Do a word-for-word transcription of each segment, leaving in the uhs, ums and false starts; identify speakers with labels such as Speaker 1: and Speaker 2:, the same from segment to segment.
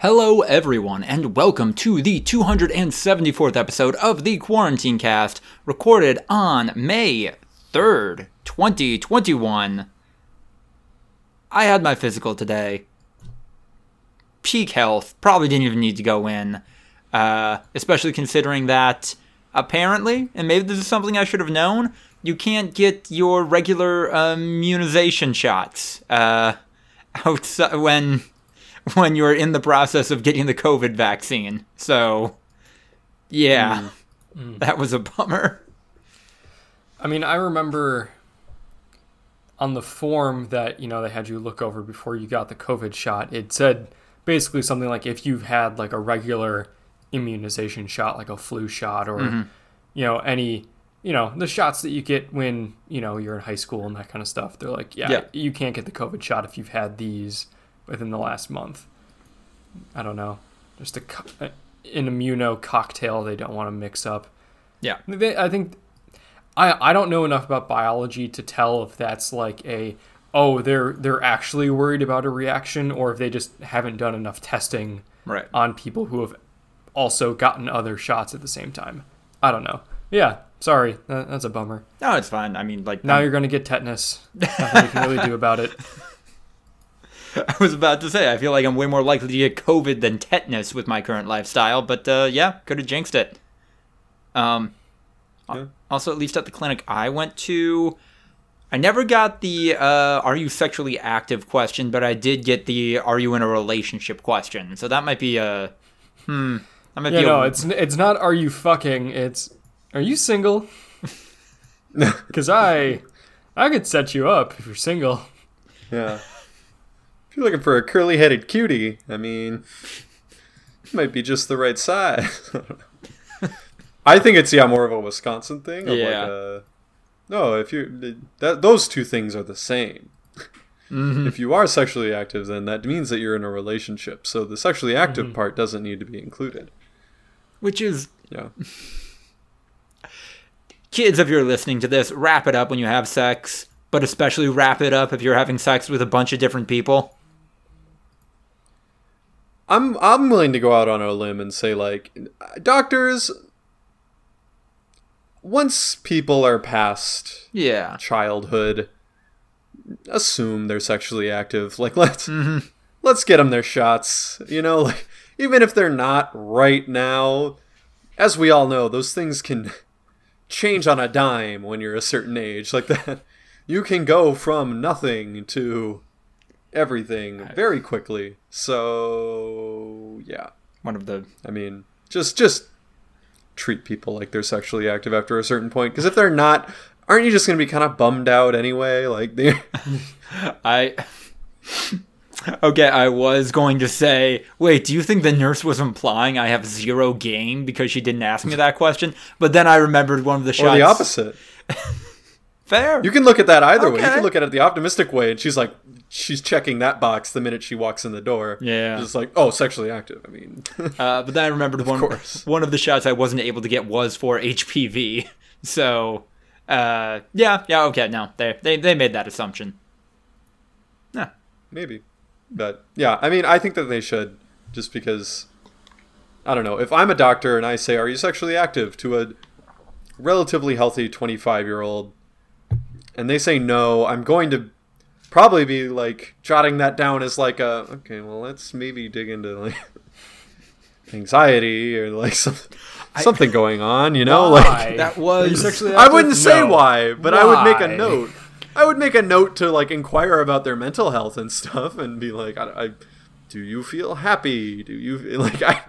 Speaker 1: Hello everyone, and welcome to the two hundred seventy-fourth episode of the Quarantine Cast, recorded on May third, twenty twenty-one. I had my physical today. Peak health, probably didn't even need to go in, uh, especially considering that apparently, and maybe this is something I should have known, you can't get your regular uh, immunization shots uh, outside when... when you're in the process of getting the COVID vaccine. So, yeah, mm. Mm. that was a bummer.
Speaker 2: I mean, I remember on the form that, you know, they had you look over before you got the COVID shot, it said basically something like if you've had like a regular immunization shot, like a flu shot or, mm-hmm. you know, any, you know, the shots that you get when, you know, you're in high school and that kind of stuff. They're like, yeah, yeah. you can't get the COVID shot if you've had these within the last month. I don't know. Just a, an immuno cocktail they don't want to mix up.
Speaker 1: Yeah.
Speaker 2: They, I think... I I don't know enough about biology to tell if that's like a, oh, they're they're actually worried about a reaction, or if they just haven't done enough testing
Speaker 1: right.
Speaker 2: on people who have also gotten other shots at the same time. I don't know. Yeah, sorry. That, that's a bummer.
Speaker 1: No, it's fine. I mean, like...
Speaker 2: Now I'm... you're going to get tetanus. Nothing you can really do about it.
Speaker 1: I was about to say, I feel like I'm way more likely to get COVID than tetanus with my current lifestyle, but uh, yeah, could have jinxed it. Um, yeah. Also, at least at the clinic I went to, I never got the uh, are you sexually active question, but I did get the are you in a relationship question. So that might be a, hmm. That might
Speaker 2: yeah,
Speaker 1: be
Speaker 2: no,
Speaker 1: a,
Speaker 2: it's, it's not are you fucking, it's are you single? Because I, I could set you up if you're single.
Speaker 3: Yeah. If you're looking for a curly-headed cutie, I mean, it might be just the right size. I think it's, yeah, more of a Wisconsin thing. Of
Speaker 1: yeah.
Speaker 3: Like a, no, if you that those two things are the same.
Speaker 1: Mm-hmm.
Speaker 3: If you are sexually active, then that means that you're in a relationship. So the sexually active
Speaker 2: mm-hmm.
Speaker 3: part doesn't need to be included.
Speaker 1: Which is...
Speaker 3: Yeah.
Speaker 1: Kids, if you're listening to this, wrap it up when you have sex, but especially wrap it up if you're having sex with a bunch of different people.
Speaker 3: I'm I'm willing to go out on a limb and say, like, doctors, once people are past
Speaker 1: yeah.
Speaker 3: childhood, assume they're sexually active. Like, let's
Speaker 1: mm-hmm.
Speaker 3: let's get them their shots. You know, like, even if they're not right now, as we all know, those things can change on a dime when you're a certain age. Like that, you can go from nothing to everything very quickly. So yeah,
Speaker 1: one of the
Speaker 3: I mean just just treat people like they're sexually active after a certain point, because if they're not, aren't you just gonna be kind of bummed out anyway? Like they
Speaker 1: I okay I was going to say, wait, do you think the nurse was implying I have zero game because she didn't ask me that question? But then I remembered one of the shots.
Speaker 3: Or the opposite.
Speaker 1: Fair.
Speaker 3: You can look at that either
Speaker 1: okay.
Speaker 3: way. You can look at it the optimistic way, and she's like, she's checking that box the minute she walks in the door.
Speaker 1: Yeah.
Speaker 3: Just like, oh, sexually active. I mean.
Speaker 1: uh, but then I remembered
Speaker 3: of
Speaker 1: one
Speaker 3: course.
Speaker 1: one of the shots I wasn't able to get was for H P V. So, uh, yeah, yeah, okay, no, they they they made that assumption. Yeah.
Speaker 3: Maybe. But, yeah, I mean, I think that they should, just because, I don't know, if I'm a doctor and I say, are you sexually active, to a relatively healthy twenty-five-year-old, and they say no, I'm going to probably be, like, jotting that down as, like, a, okay, well, let's maybe dig into, like, anxiety or, like, some,
Speaker 1: I,
Speaker 3: something going on, you know?
Speaker 2: Why?
Speaker 3: Like
Speaker 1: that was...
Speaker 2: Sexually
Speaker 3: I wouldn't
Speaker 2: no.
Speaker 3: say why, but
Speaker 2: why?
Speaker 3: I would make a note. I would make a note to, like, inquire about their mental health and stuff and be like, I, I do you feel happy? Do you, like, I,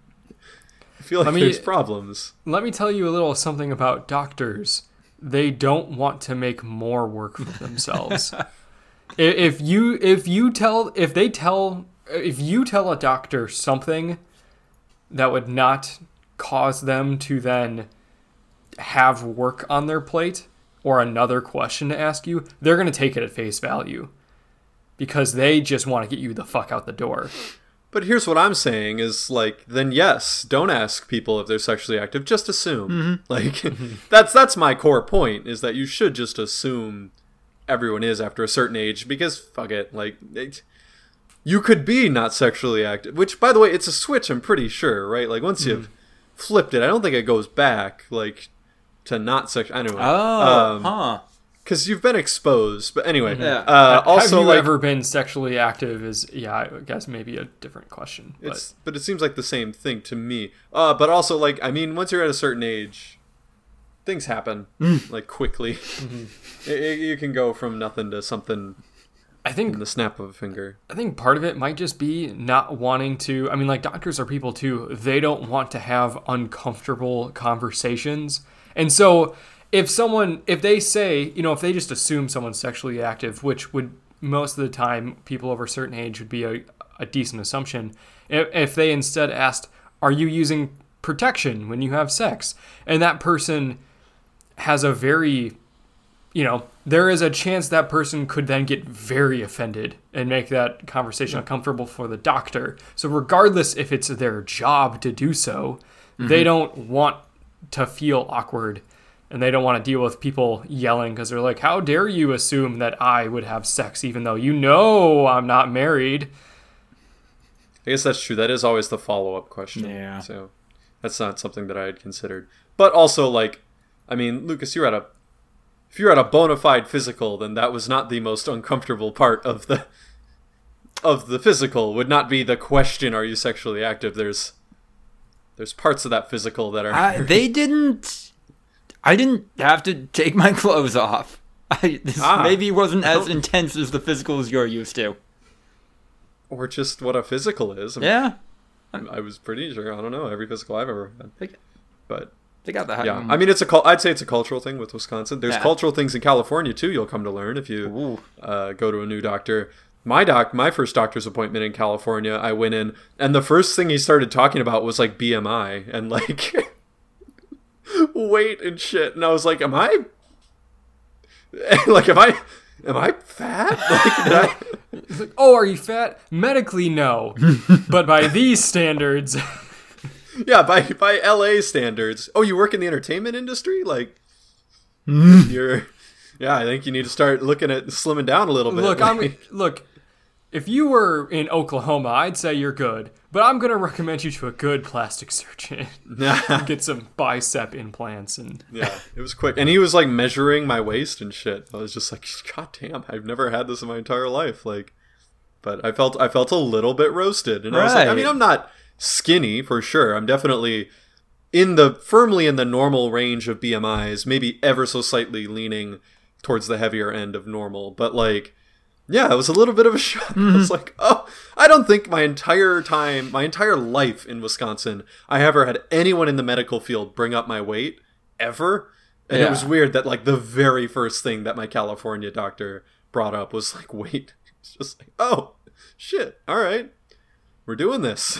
Speaker 3: I feel like
Speaker 2: Let me,
Speaker 3: there's problems.
Speaker 2: Let me tell you a little something about doctors. They don't want to make more work for themselves. if you if you tell if they tell if you tell a doctor something that would not cause them to then have work on their plate or another question to ask you, they're going to take it at face value because they just want to get you the fuck out the door.
Speaker 3: But here's what I'm saying is, like, then yes, don't ask people if they're sexually active. Just assume.
Speaker 1: Mm-hmm.
Speaker 3: Like, that's that's my core point, is that you should just assume everyone is after a certain age, because fuck it. Like, it, you could be not sexually active. Which, by the way, it's a switch. I'm pretty sure, right? Like once you've flipped it, I don't think it goes back like to not sexual. Anyway,
Speaker 1: Oh,
Speaker 3: um,
Speaker 1: huh.
Speaker 3: because you've been exposed. But anyway,
Speaker 1: Yeah.
Speaker 3: uh, also
Speaker 2: have you
Speaker 3: like
Speaker 2: ever been sexually active? Is yeah, I guess maybe a different question. But
Speaker 3: it's, but it seems like the same thing to me. Uh, but also like I mean, once you're at a certain age, things happen like quickly. it, it, you can go from nothing to something
Speaker 2: I think
Speaker 3: in the snap of a finger.
Speaker 2: I think part of it might just be not wanting to. I mean, like doctors are people too. They don't want to have uncomfortable conversations, and so. If someone, if they say, you know, if they just assume someone's sexually active, which would most of the time people over a certain age would be a, a decent assumption. If, if they instead asked, are you using protection when you have sex? And that person has a very, you know, there is a chance that person could then get very offended and make that conversation uncomfortable for the doctor. So regardless if it's their job to do so, mm-hmm. they don't want to feel awkward. And they don't want to deal with people yelling because they're like, how dare you assume that I would have sex even though you know I'm not married?
Speaker 3: I guess that's true. That is always the follow-up question.
Speaker 1: Yeah.
Speaker 3: So that's not something that I had considered. But also, like, I mean, Lucas, you're at a, if you're at a bona fide physical, then that was not the most uncomfortable part of the, of the physical. Would not be the question, are you sexually active? There's, there's parts of that physical that are...
Speaker 1: I, they didn't... I didn't have to take my clothes off. I, this
Speaker 3: Ah.
Speaker 1: maybe wasn't as intense as the physicals you're used to.
Speaker 3: Or just what a physical is. I mean,
Speaker 1: Yeah.
Speaker 3: I was pretty sure. I don't know every physical I've ever had.
Speaker 1: They,
Speaker 3: But
Speaker 1: they got that.
Speaker 3: yeah, I mean, it's a cul- I'd say it's a cultural thing with Wisconsin. There's
Speaker 1: Yeah.
Speaker 3: cultural things in California too. You'll come to learn if you
Speaker 1: Ooh.
Speaker 3: uh, go to a new doctor. My doc, my first doctor's appointment in California, I went in, and the first thing he started talking about was like B M I and like weight and shit. And I was like, "Am I like, am I, am I fat? Like, did I?"
Speaker 2: Like, oh, are you fat? Medically, no. But by these standards...
Speaker 3: Yeah, by by L A standards. Oh, you work in the entertainment industry? Like, you're... Yeah, I think you need to start looking at slimming down a little bit.
Speaker 2: Look,
Speaker 3: like,
Speaker 2: I'm look. If you were in Oklahoma, I'd say you're good, but I'm gonna recommend you to a good plastic surgeon. Get some bicep implants and.
Speaker 3: Yeah, it was quick, and he was like measuring my waist and shit. I was just like, God damn, I've never had this in my entire life. Like, but I felt I felt a little bit roasted, and I was like, I
Speaker 1: Right.
Speaker 3: mean, I'm not skinny for sure. I'm definitely in the firmly in the normal range of B M Is, maybe ever so slightly leaning towards the heavier end of normal, but like. Yeah, it was a little bit of a shock. Mm-hmm. I was like, oh, I don't think my entire time, my entire life in Wisconsin, I ever had anyone in the medical field bring up my weight, ever. And
Speaker 1: Yeah.
Speaker 3: it was weird that, like, the very first thing that my California doctor brought up was, like, weight. It's just like, oh, shit, all right, we're doing this.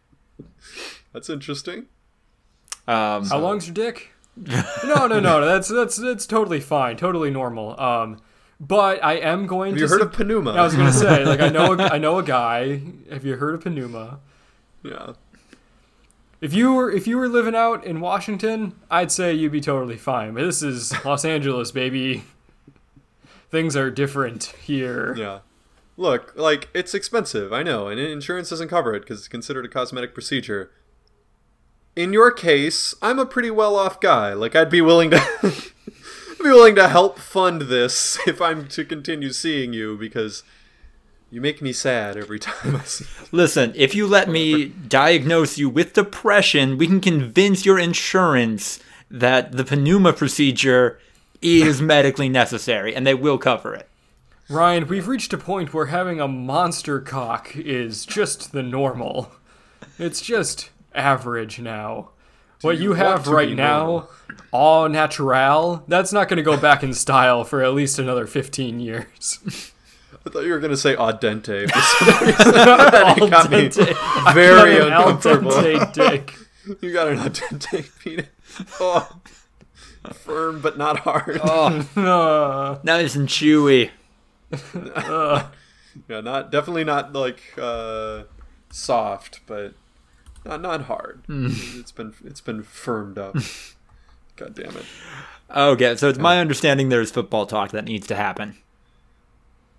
Speaker 3: That's interesting.
Speaker 1: Um,
Speaker 2: How long's your dick? no, no, no. That's that's that's totally fine, totally normal. Um, but I am going
Speaker 3: Have
Speaker 2: to.
Speaker 3: you heard
Speaker 2: su-
Speaker 3: of Pneuma?
Speaker 2: I was gonna say, like, I know, a, I know a guy. Have you heard of Pneuma?
Speaker 3: Yeah.
Speaker 2: If you were if you were living out in Washington, I'd say you'd be totally fine. But this is Los Angeles, baby. Things are different here.
Speaker 3: Yeah. Look, like, it's expensive, I know, and insurance doesn't cover it because it's considered a cosmetic procedure. In your case, I'm a pretty well-off guy. Like, I'd be willing to... I'd be willing to help fund this if I'm to continue seeing you, because you make me sad every time I see you.
Speaker 1: Listen, if you let me diagnose you with depression, we can convince your insurance that the Pneuma procedure is medically necessary, and they will cover it.
Speaker 2: Ryan, we've reached a point where having a monster cock is just the normal. It's just average now. What
Speaker 3: you
Speaker 2: you have
Speaker 3: want to
Speaker 2: right
Speaker 3: be
Speaker 2: now,
Speaker 3: normal?
Speaker 2: au natural, that's not going to go back in style for at least another fifteen years.
Speaker 3: I thought you were going to say au dente. For some reason. That
Speaker 2: Al
Speaker 3: got me
Speaker 2: dente.
Speaker 3: very
Speaker 2: An al
Speaker 3: uncomfortable.
Speaker 2: dente dick.
Speaker 3: You got an au dente penis. Oh, firm but not hard.
Speaker 1: Oh,
Speaker 2: Uh,
Speaker 1: nice and chewy.
Speaker 2: uh,
Speaker 3: Yeah, not definitely not like uh, soft, but not not hard. It's been it's been firmed up. God damn it!
Speaker 1: Okay, so it's my understanding there's football talk that needs to happen.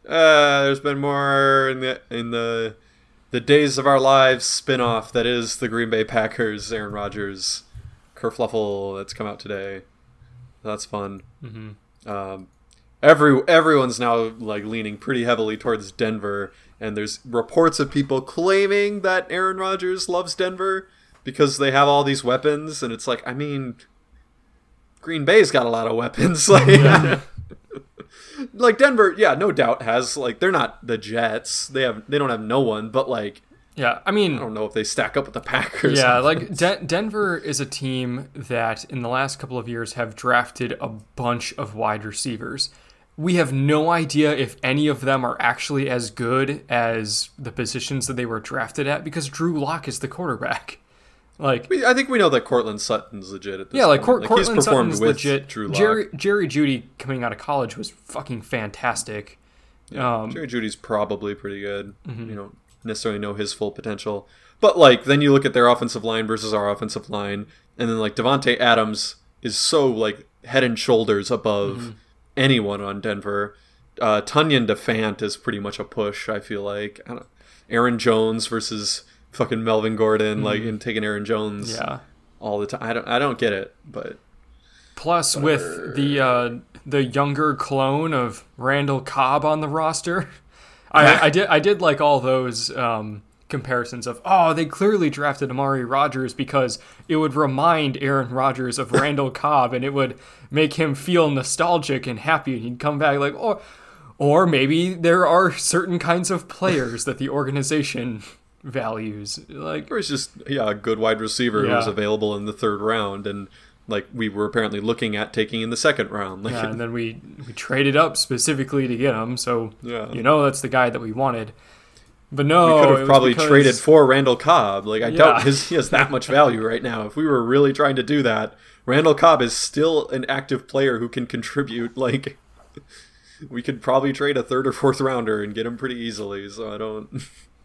Speaker 3: Uh, there's been more in the in the the Days of Our Lives spin-off that is the Green Bay Packers, Aaron Rodgers kerfluffle that's come out today. That's fun. Mm-hmm. Um, every everyone's now like leaning pretty heavily towards Denver, and there's reports of people claiming that Aaron Rodgers loves Denver because they have all these weapons, and it's like, I mean, Green Bay's got a lot of weapons. Like, yeah. Like Denver, yeah, no doubt has, like, they're not the Jets. They have they don't have no one, but like,
Speaker 2: yeah, I mean,
Speaker 3: I don't know if they stack up with the Packers.
Speaker 2: Yeah, like De- Denver is a team that in the last couple of years have drafted a bunch of wide receivers. We have no idea if any of them are actually as good as the positions that they were drafted at because Drew Lock is the quarterback. Like,
Speaker 3: I think we know that Cortland Sutton's legit at this
Speaker 2: yeah, like,
Speaker 3: point.
Speaker 2: Cor-
Speaker 3: Like,
Speaker 2: Cortland Sutton's legit.
Speaker 3: Drew Lock.
Speaker 2: Jerry Jerry Jeudy coming out of college was fucking fantastic.
Speaker 3: Yeah,
Speaker 2: um,
Speaker 3: Jerry Judy's probably pretty good.
Speaker 2: Mm-hmm.
Speaker 3: You don't necessarily know his full potential, but like then you look at their offensive line versus our offensive line, and then like Devontae Adams is so like head and shoulders above mm-hmm. anyone on Denver. Uh, Tunyon DeFant is pretty much a push. I feel like I don't, Aaron Jones versus fucking Melvin Gordon, mm-hmm. like and taking Aaron Jones,
Speaker 2: yeah.
Speaker 3: all the time. I don't, I don't get it, but
Speaker 2: plus whatever. With the uh, the younger clone of Randall Cobb on the roster, I, I did, I did like all those um, comparisons of oh, they clearly drafted Amari Rodgers because it would remind Aaron Rodgers of Randall Cobb, and it would make him feel nostalgic and happy, and he'd come back like oh, or maybe there are certain kinds of players that the organization values, like,
Speaker 3: or it's just yeah a good wide receiver
Speaker 2: yeah.
Speaker 3: who was available in the third round, and like we were apparently looking at taking in the second round. Like,
Speaker 2: yeah, and then we we traded up specifically to get him, so
Speaker 3: yeah.
Speaker 2: you know that's the guy that we wanted. But no,
Speaker 3: we could have probably
Speaker 2: because...
Speaker 3: traded for Randall Cobb. Like I
Speaker 2: yeah.
Speaker 3: doubt his, he has that much value right now. If we were really trying to do that, Randall Cobb is still an active player who can contribute. Like we could probably trade a third or fourth rounder and get him pretty easily. So I don't.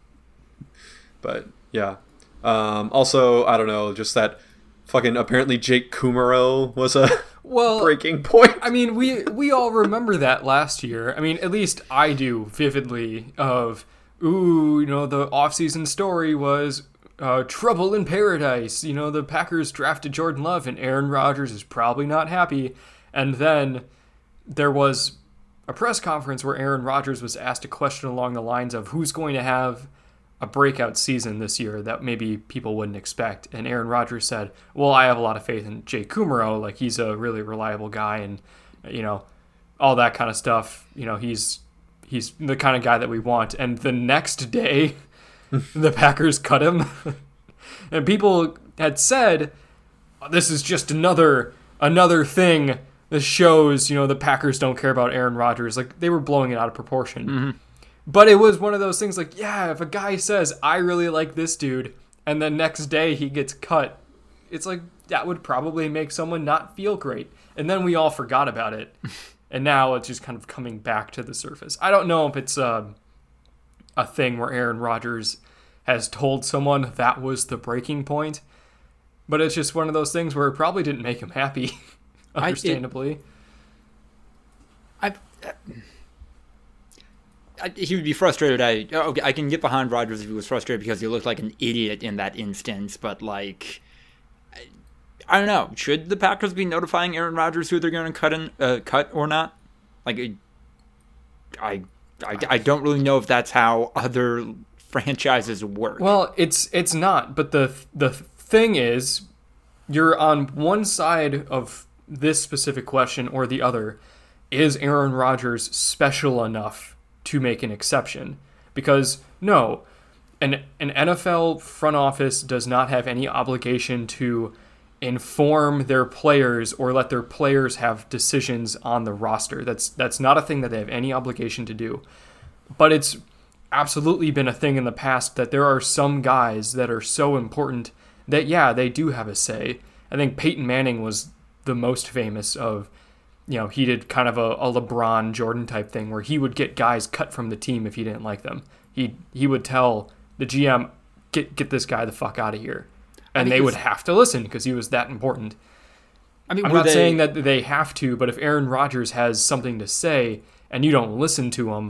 Speaker 3: But yeah. Um, also, I don't know, just that fucking apparently Jake Kumaro was a
Speaker 2: well,
Speaker 3: breaking point.
Speaker 2: I mean, we we all remember that last year. I mean, at least I do vividly of, ooh, you know, the offseason story was uh, trouble in paradise. You know, the Packers drafted Jordan Love and Aaron Rodgers is probably not happy. And then there was a press conference where Aaron Rodgers was asked a question along the lines of who's going to have a breakout season this year that maybe people wouldn't expect. And Aaron Rodgers said, well, I have a lot of faith in Jake Kumaro. Like, he's a really reliable guy and, you know, all that kind of stuff. You know, he's he's the kind of guy that we want. And the next day, the Packers cut him. And people had said, oh, this is just another another thing that shows, you know, the Packers don't care about Aaron Rodgers. Like, they were blowing it out of proportion.
Speaker 1: Mm-hmm.
Speaker 2: But it was one of those things like, yeah, if a guy says, I really like this dude, and the next day he gets cut, it's like, that would probably make someone not feel great. And then we all forgot about it. And now it's just kind of coming back to the surface. I don't know if it's uh, a thing where Aaron Rodgers has told someone that was the breaking point, but it's just one of those things where it probably didn't make him happy, understandably.
Speaker 1: I... It, I I, he would be frustrated. I okay, I can get behind Rodgers if he was frustrated because he looked like an idiot in that instance. But like, I, I don't know. Should the Packers be notifying Aaron Rodgers who they're going to cut in, uh, cut or not? Like, I, I, I don't really know if that's how other franchises work.
Speaker 2: Well, it's it's not. But the the thing is, you're on one side of this specific question or the other. Is Aaron Rodgers special enough to make an exception? Because no, an an N F L front office does not have any obligation to inform their players or let their players have decisions on the roster. That's that's not a thing that they have any obligation to do. But it's absolutely been a thing in the past that there are some guys that are so important that yeah, they do have a say. I think Peyton Manning was the most famous of, you know, he did kind of a, a LeBron Jordan type thing where he would get guys cut from the team if he didn't like them. He he would tell the G M, get get this guy the fuck out of here. And they would have to listen because he was that important. I mean, I'm not they... saying that they have to, but if Aaron Rodgers has something to say and you don't listen to him,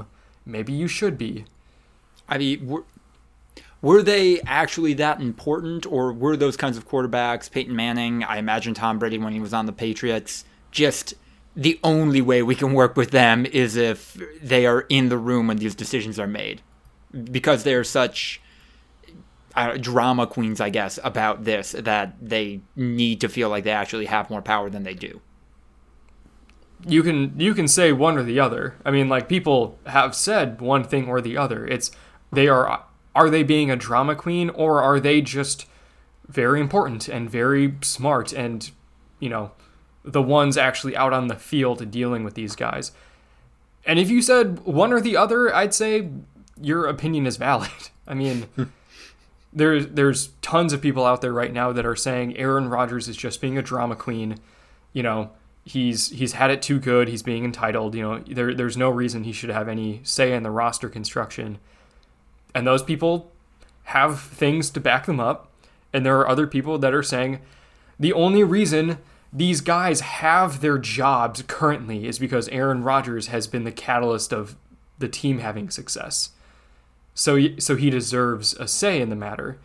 Speaker 2: maybe you should be.
Speaker 1: I mean, were, were they actually that important, or were those kinds of quarterbacks, Peyton Manning, I imagine Tom Brady when he was on the Patriots, just the only way we can work with them is if they are in the room when these decisions are made? Because they're such uh, drama queens, I guess, about this, that they need to feel like they actually have more power than they do.
Speaker 2: You can you can say one or the other. I mean, like, people have said one thing or the other. It's they are are they being a drama queen, or are they just very important and very smart and, you know, the ones actually out on the field dealing with these guys? And if you said one or the other, I'd say your opinion is valid. I mean, there's there's tons of people out there right now that are saying Aaron Rodgers is just being a drama queen. You know, he's he's had it too good. He's being entitled. You know, there there's no reason he should have any say in the roster construction. And those people have things to back them up. And there are other people that are saying the only reason these guys have their jobs currently is because Aaron Rodgers has been the catalyst of the team having success. So, so he deserves a say in the matter.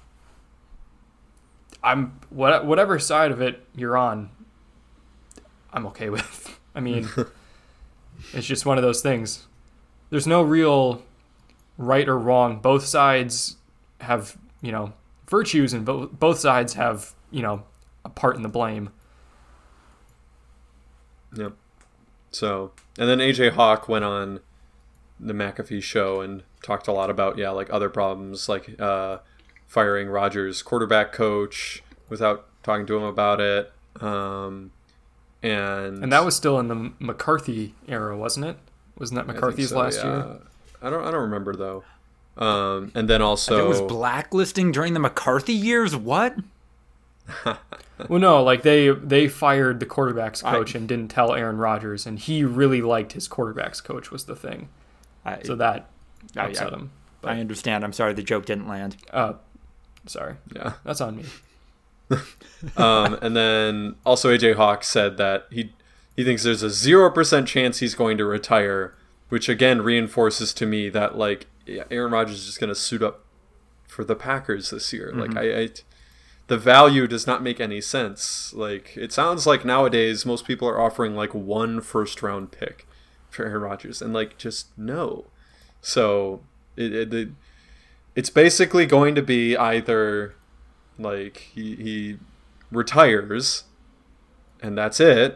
Speaker 2: I'm what whatever side of it you're on, I'm okay with. I mean, it's just one of those things. There's no real right or wrong. Both sides have, you know, virtues, and both both sides have, you know, a part in the blame.
Speaker 3: Yep. So, and then A J Hawk went on the McAfee show and talked a lot about, yeah, like other problems, like uh, firing Rodgers' quarterback coach without talking to him about it. Um, and
Speaker 2: and that was still in the McCarthy era, wasn't it? Wasn't that McCarthy's
Speaker 3: so,
Speaker 2: last
Speaker 3: yeah.
Speaker 2: year?
Speaker 3: I don't I don't remember, though. Um, and then also...
Speaker 1: There was blacklisting during the McCarthy years? What?
Speaker 2: Well, no, like they they fired the quarterback's coach
Speaker 1: I,
Speaker 2: and didn't tell Aaron Rodgers, and he really liked his quarterback's coach was the thing.
Speaker 1: I,
Speaker 2: so that
Speaker 1: I,
Speaker 2: upset
Speaker 1: I,
Speaker 2: him.
Speaker 1: But, I understand. I'm sorry the joke didn't land.
Speaker 2: Uh, sorry.
Speaker 3: Yeah.
Speaker 2: That's on me.
Speaker 3: um, and then also A J Hawk said that he he thinks there's a zero percent chance he's going to retire, which again reinforces to me that, like, yeah, Aaron Rodgers is just going to suit up for the Packers this year. Mm-hmm. Like, I, I, the value does not make any sense. Like, it sounds like nowadays most people are offering like one first round pick for Aaron Rodgers, and like, just no. So it, it, it it's basically going to be either like he he retires and that's it,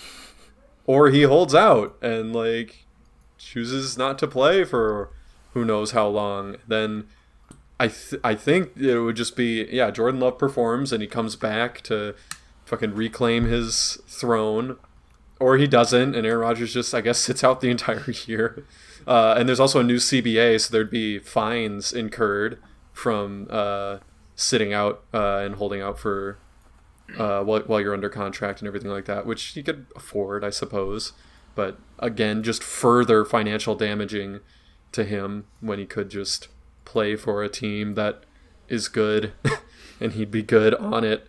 Speaker 3: or he holds out and like chooses not to play for who knows how long. Then I th- I think it would just be, yeah, Jordan Love performs and he comes back to fucking reclaim his throne, or he doesn't and Aaron Rodgers just, I guess, sits out the entire year. Uh, and there's also a new C B A, so there'd be fines incurred from uh, sitting out uh, and holding out for uh, while, while you're under contract and everything like that, which he could afford, I suppose. But again, just further financial damaging to him when he could just play for a team that is good and he'd be good on it.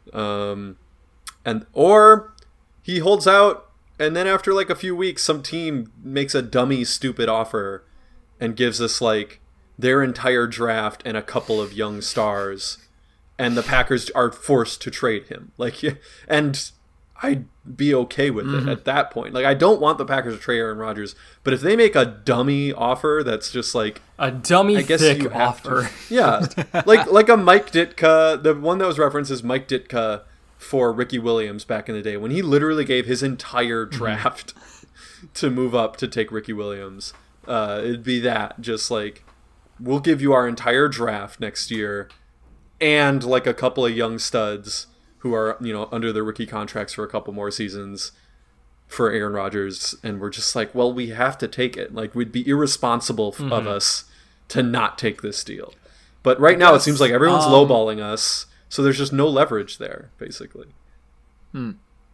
Speaker 3: Um, and or he holds out, and then after like a few weeks, some team makes a dummy, stupid offer and gives us like their entire draft and a couple of young stars, and the Packers are forced to trade him. Like, and I'd be okay with mm-hmm. it at that point. Like, I don't want the Packers to trade Aaron Rodgers, but if they make a dummy offer that's just like
Speaker 2: a dummy
Speaker 3: I guess
Speaker 2: thick
Speaker 3: you have
Speaker 2: offer,
Speaker 3: to, yeah, like like a Mike Ditka, the one that was referenced is Mike Ditka for Ricky Williams back in the day, when he literally gave his entire draft mm-hmm. to move up to take Ricky Williams. Uh, it'd be that, just like, we'll give you our entire draft next year and like a couple of young studs who are, you know, under their rookie contracts for a couple more seasons for Aaron Rodgers. And we're just like, well, we have to take it. Like, we'd be irresponsible mm-hmm. of us to not take this deal. But right now, it seems like everyone's um, lowballing us. So there's just no leverage there, basically.
Speaker 1: Hmm.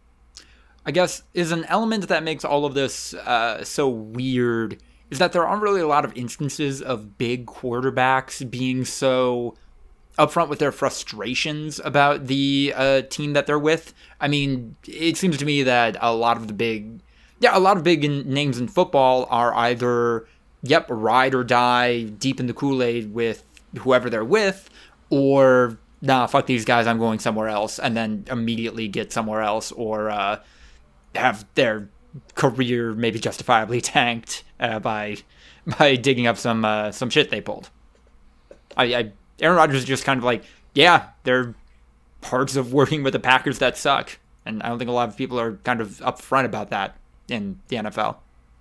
Speaker 1: I guess is an element that makes all of this uh, so weird is that there aren't really a lot of instances of big quarterbacks being so upfront with their frustrations about the uh, team that they're with. I mean, it seems to me that a lot of the big, yeah, a lot of big in, names in football are either yep, ride or die deep in the Kool-Aid with whoever they're with, or nah, fuck these guys, I'm going somewhere else, and then immediately get somewhere else, or uh, have their career maybe justifiably tanked uh, by by digging up some uh, some shit they pulled. I, I Aaron Rodgers is just kind of like, yeah, there are parts of working with the Packers that suck, and I don't think a lot of people are kind of upfront about that in the N F L.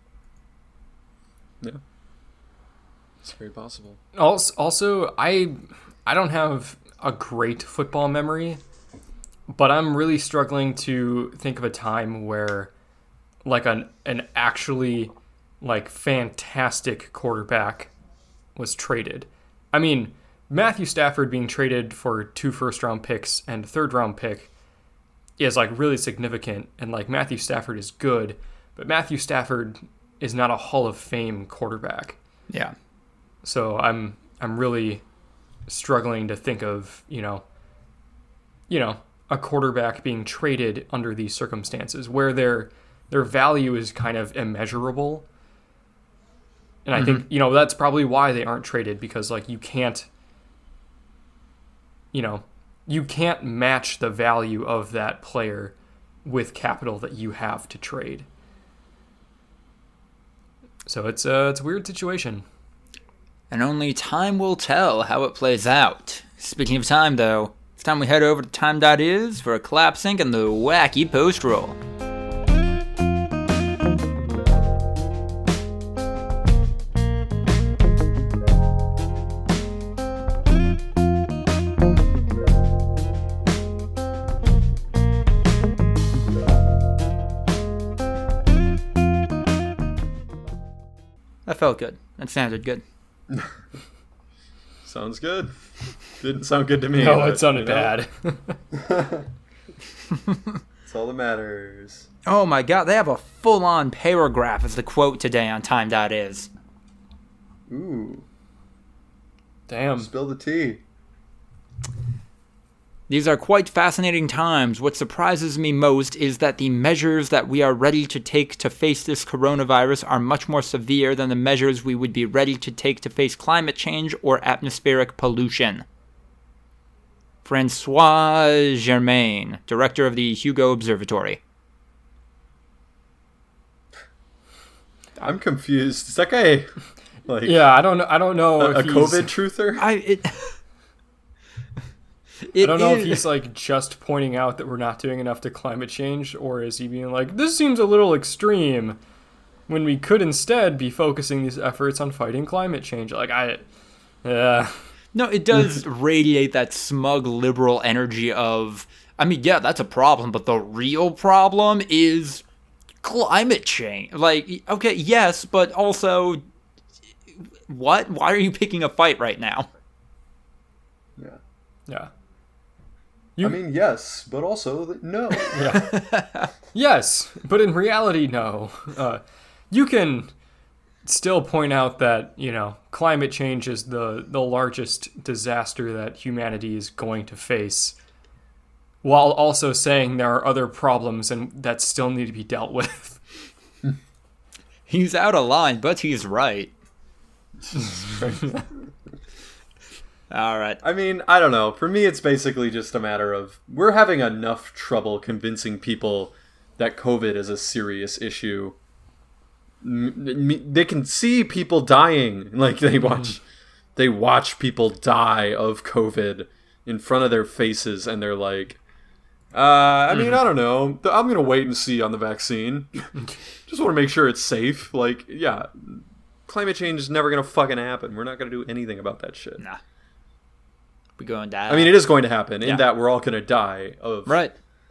Speaker 3: Yeah, it's very possible.
Speaker 2: Also, also, I I don't have a great football memory, but I'm really struggling to think of a time where like an an actually like fantastic quarterback was traded. I mean, Matthew Stafford being traded for two first round picks and a third round pick is like really significant, and like Matthew Stafford is good, but Matthew Stafford is not a Hall of Fame quarterback.
Speaker 1: Yeah.
Speaker 2: So I'm I'm really struggling to think of, you know, you know, a quarterback being traded under these circumstances where their their value is kind of immeasurable. And I mm-hmm. think, you know, that's probably why they aren't traded, because like you can't you know, you can't match the value of that player with capital that you have to trade. So it's a, it's a weird situation.
Speaker 1: And only time will tell how it plays out. Speaking of time, though, it's time we head over to time dot is for a clap sync and the wacky post roll. That felt good. That sounded good.
Speaker 3: Sounds good. Didn't sound good to me.
Speaker 2: No,
Speaker 3: but,
Speaker 2: it sounded
Speaker 3: you know.
Speaker 2: bad.
Speaker 3: That's all that matters.
Speaker 1: Oh my god, they have a full-on paragraph as the quote today on time dot is.
Speaker 3: Ooh.
Speaker 2: Damn.
Speaker 3: Spill the tea.
Speaker 1: These are quite fascinating times. What surprises me most is that the measures that we are ready to take to face this coronavirus are much more severe than the measures we would be ready to take to face climate change or atmospheric pollution. Francois Germain, director of the Hugo Observatory.
Speaker 3: I'm confused. Is that guy like
Speaker 2: Yeah, I don't know I don't know
Speaker 3: a,
Speaker 2: if
Speaker 3: a
Speaker 2: he's,
Speaker 3: COVID truther?
Speaker 1: I it,
Speaker 2: I don't know
Speaker 1: is,
Speaker 2: if he's like just pointing out that we're not doing enough to climate change, or is he being like, this seems a little extreme when we could instead be focusing these efforts on fighting climate change. Like I yeah.
Speaker 1: No, it does radiate that smug liberal energy of, I mean, yeah, that's a problem, but the real problem is climate change. Like, okay, yes, but also, what? Why are you picking a fight right now?
Speaker 3: Yeah.
Speaker 2: Yeah.
Speaker 3: You, I mean, yes, but also no.
Speaker 2: Yeah. Yes, but in reality, no. Uh, you can still point out that, you know, climate change is the, the largest disaster that humanity is going to face, while also saying there are other problems and that still need to be dealt with.
Speaker 1: He's out of line, but he's right. All right.
Speaker 3: I mean, I don't know. For me, it's basically just a matter of we're having enough trouble convincing people that COVID is a serious issue. They can see people dying. Like they watch, they watch people die of COVID in front of their faces, and they're like, uh, I mean, I don't know. I'm gonna wait and see on the vaccine. Just want to make sure it's safe. Like, yeah, climate change is never gonna fucking happen. We're not gonna do anything about that shit.
Speaker 1: Nah. We're going to die.
Speaker 3: I mean, it is going to happen in
Speaker 1: Yeah.
Speaker 3: that we're all gonna die of
Speaker 1: right.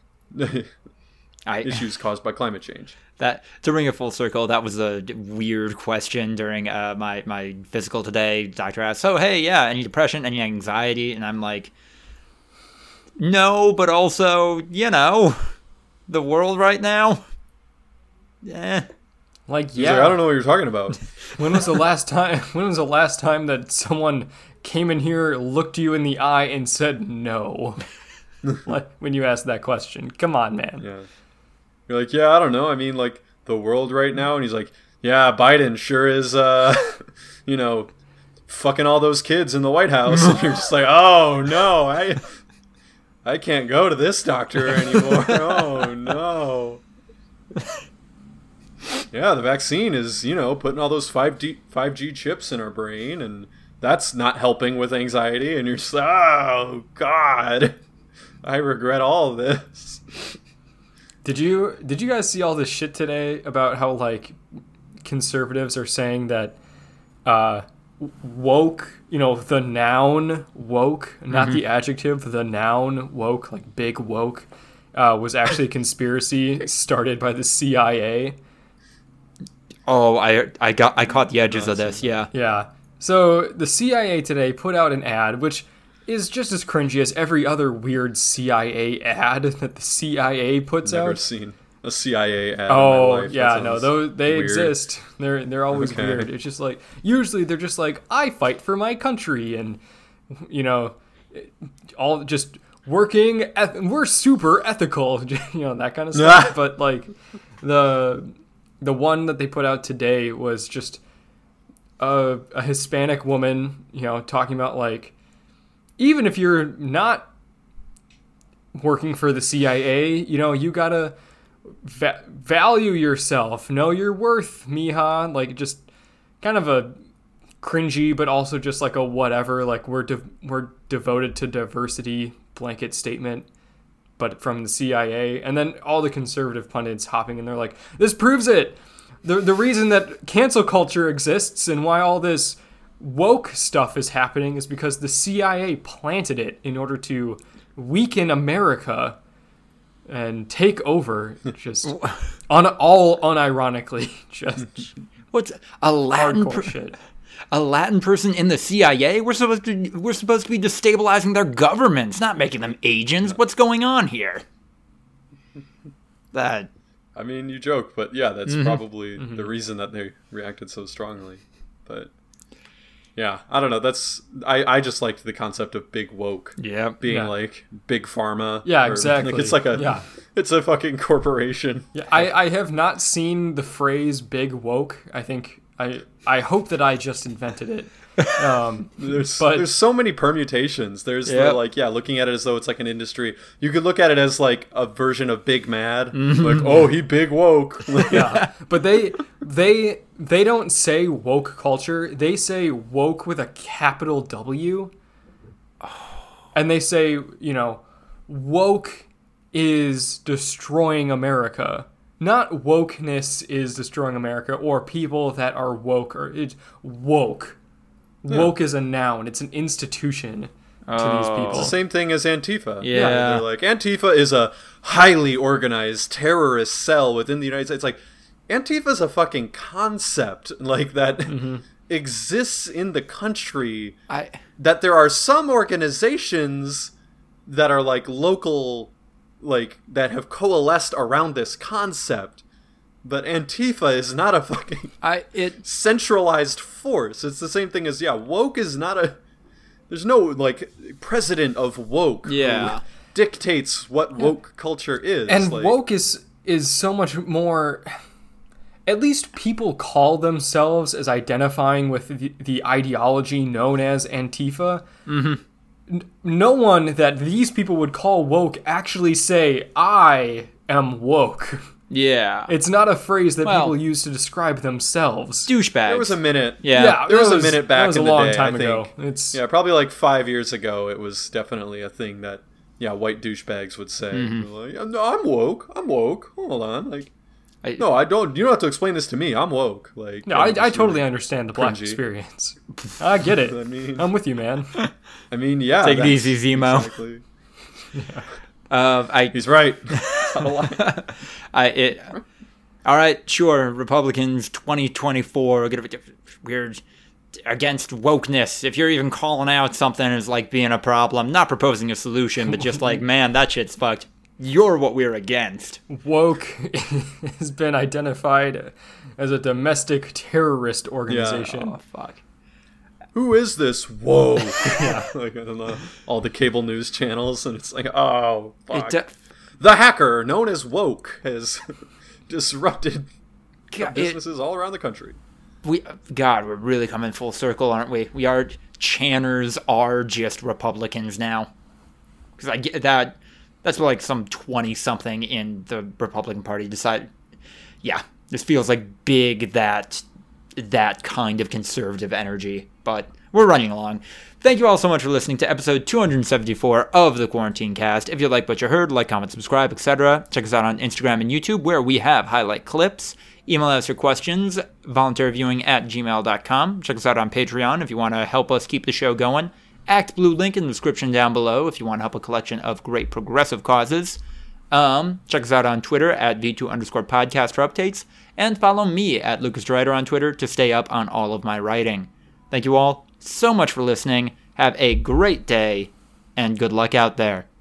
Speaker 1: I,
Speaker 3: issues caused by climate change.
Speaker 1: That to bring it full circle, that was a weird question during uh, my my physical today. Doctor asked, "So hey, yeah, any depression, any anxiety?" And I'm like, "No, but also, you know, the world right now." Eh.
Speaker 2: Like,
Speaker 3: He's
Speaker 2: yeah.
Speaker 3: like, I don't know what you're talking about.
Speaker 2: When was the last time? When was the last time that someone came in here, looked you in the eye, and said no? Like when you asked that question, come on, man.
Speaker 3: Yeah. You're like, yeah, I don't know. I mean, like, the world right now. And he's like, yeah, Biden sure is, uh, you know, fucking all those kids in the White House. And you're just like, oh, no, I I can't go to this doctor anymore. Oh, no. Yeah, the vaccine is, you know, putting all those five G, five G chips in our brain, and that's not helping with anxiety. And you're just like, oh, God, I regret all of this.
Speaker 2: Did you did you guys see all this shit today about how, like, conservatives are saying that uh, woke, you know, the noun woke, not mm-hmm. the adjective, the noun woke, like big woke, uh, was actually a conspiracy started by the C I A?
Speaker 1: Oh, I I got I caught the edges of this. Yeah,
Speaker 2: yeah. So the C I A today put out an ad, which is just as cringy as every other weird C I A ad that the C I A puts
Speaker 3: Never
Speaker 2: out.
Speaker 3: Seen a C I A ad.
Speaker 2: Oh,
Speaker 3: in my life.
Speaker 2: yeah, no, those they
Speaker 3: weird.
Speaker 2: exist. They're they're always
Speaker 3: Okay.
Speaker 2: weird. It's just like usually they're just like, I fight for my country, and you know, all just working. Eth- we're super ethical, you know, that kind of stuff. But like the the one that they put out today was just a, a Hispanic woman, you know, talking about like, even if you're not working for the C I A, you know, you gotta va- value yourself, know your worth, mija. Like, just kind of a cringy, but also just like a whatever. Like, we're de- we're devoted to diversity blanket statement, but from the C I A. And then all the conservative pundits hopping in there like, this proves it. The the reason that cancel culture exists and why all this woke stuff is happening is because the C I A planted it in order to weaken America and take over, just on all unironically, just
Speaker 1: what's a Latin
Speaker 2: hardcore
Speaker 1: per-
Speaker 2: shit.
Speaker 1: a Latin person in the C I A? We're supposed to we're supposed to be destabilizing their governments, not making them agents. What's going on here? That
Speaker 3: I mean, you joke, but yeah, that's
Speaker 1: mm-hmm.
Speaker 3: probably
Speaker 2: Mm-hmm.
Speaker 3: the reason that they reacted so strongly. But yeah, I don't know. That's I, I just liked the concept of big woke.
Speaker 1: yeah,
Speaker 3: Being
Speaker 2: Yeah.
Speaker 3: like big pharma.
Speaker 2: Yeah,
Speaker 3: or,
Speaker 2: exactly.
Speaker 3: Like, it's like a
Speaker 2: Yeah.
Speaker 3: it's a fucking corporation.
Speaker 2: Yeah, I, I have not seen the phrase "big woke." I think I I hope that I just invented it. Um,
Speaker 3: There's
Speaker 2: But-
Speaker 3: there's so many permutations. There's
Speaker 1: Yep.
Speaker 3: the, like yeah, looking at it as though it's like an industry. You could look at it as like a version of Big Mad. Like, oh, he big woke.
Speaker 2: yeah, but they they they don't say woke culture. They say woke with a capital W. And they say, you know, woke is destroying America. Not wokeness is destroying America, or people that are woke, or it's woke. Woke is a noun. It's an institution to these
Speaker 1: Oh.
Speaker 3: It's the
Speaker 2: people.
Speaker 3: same thing as Antifa.
Speaker 1: Yeah.
Speaker 3: They're like, Antifa is a highly organized terrorist cell within the United States. Like, Antifa's a fucking concept, like, that
Speaker 2: Mm-hmm.
Speaker 3: exists in the country.
Speaker 1: I
Speaker 3: That there are some organizations that are, like, local, like, that have coalesced around this concept. But Antifa is not a fucking
Speaker 1: I it
Speaker 3: centralized force. It's the same thing as, yeah, woke is not a... There's no, like, president of woke
Speaker 1: Yeah.
Speaker 3: who dictates what woke culture is.
Speaker 2: And
Speaker 3: like,
Speaker 2: woke is is so much more. At least people call themselves as identifying with the, the ideology known as Antifa. Mm-hmm. N- no one that these people would call woke actually say, I am woke.
Speaker 1: yeah
Speaker 2: It's not a phrase that
Speaker 1: Well-
Speaker 2: people use to describe themselves.
Speaker 1: douchebags.
Speaker 3: There was a minute.
Speaker 1: yeah.
Speaker 2: Yeah,
Speaker 3: There was
Speaker 2: that
Speaker 3: a minute back
Speaker 2: that was
Speaker 3: in
Speaker 2: a
Speaker 3: the
Speaker 2: long
Speaker 3: day,
Speaker 2: time
Speaker 3: I
Speaker 2: ago.
Speaker 3: think.
Speaker 2: It's
Speaker 3: Yeah, probably like five years ago, it was definitely a thing that, yeah, white douchebags would say.
Speaker 2: Mm-hmm.
Speaker 3: Like, no, I'm woke. I'm woke. Hold on. Like,
Speaker 1: I-
Speaker 3: no, I don't. You don't have to explain this to me. I'm woke. Like,
Speaker 2: no,
Speaker 3: yeah,
Speaker 2: I,
Speaker 3: it's
Speaker 2: I
Speaker 3: really-
Speaker 2: totally understand the black
Speaker 3: cringy.
Speaker 2: experience. I get it.
Speaker 3: I mean-
Speaker 2: I'm with you, man.
Speaker 3: I mean, yeah.
Speaker 1: Take it
Speaker 3: that's-
Speaker 1: easy, Zemo.
Speaker 3: Exactly.
Speaker 1: Uh, I
Speaker 3: He's right. Not a lie.
Speaker 1: I it. All right, sure. Republicans twenty twenty-four are gonna be weird against wokeness. If you're even calling out something as like being a problem, not proposing a solution, but just like, man, that shit's fucked. You're what we're against.
Speaker 2: Woke has been identified as a domestic terrorist organization.
Speaker 1: Oh fuck.
Speaker 3: Who is this? Whoa. Yeah. Like, I don't know. All the cable news channels, and it's like, oh, fuck.
Speaker 1: It de-
Speaker 3: The hacker known as Woke has disrupted
Speaker 1: God,
Speaker 3: businesses
Speaker 1: it,
Speaker 3: all around the country.
Speaker 1: We, God, we're really coming full circle, aren't we? We are, Channers are just Republicans now. Because I get that, that's what, like some twenty-something in the Republican Party decided, yeah, this feels like big, that, that kind of conservative energy. But we're running along. Thank you all so much for listening to episode two hundred seventy-four of the Quarantine Cast. If you like what you heard, like, comment, subscribe, et cetera. Check us out on Instagram and YouTube, where we have highlight clips. Email us your questions, voluntaryviewing at gmail dot com. Check us out on Patreon if you want to help us keep the show going. ActBlue link in the description down below if you want to help a collection of great progressive causes. Um, check us out on Twitter at V two underscore podcast for updates. And follow me at Lucas Dryder on Twitter to stay up on all of my writing. Thank you all so much for listening. Have a great day, and good luck out there.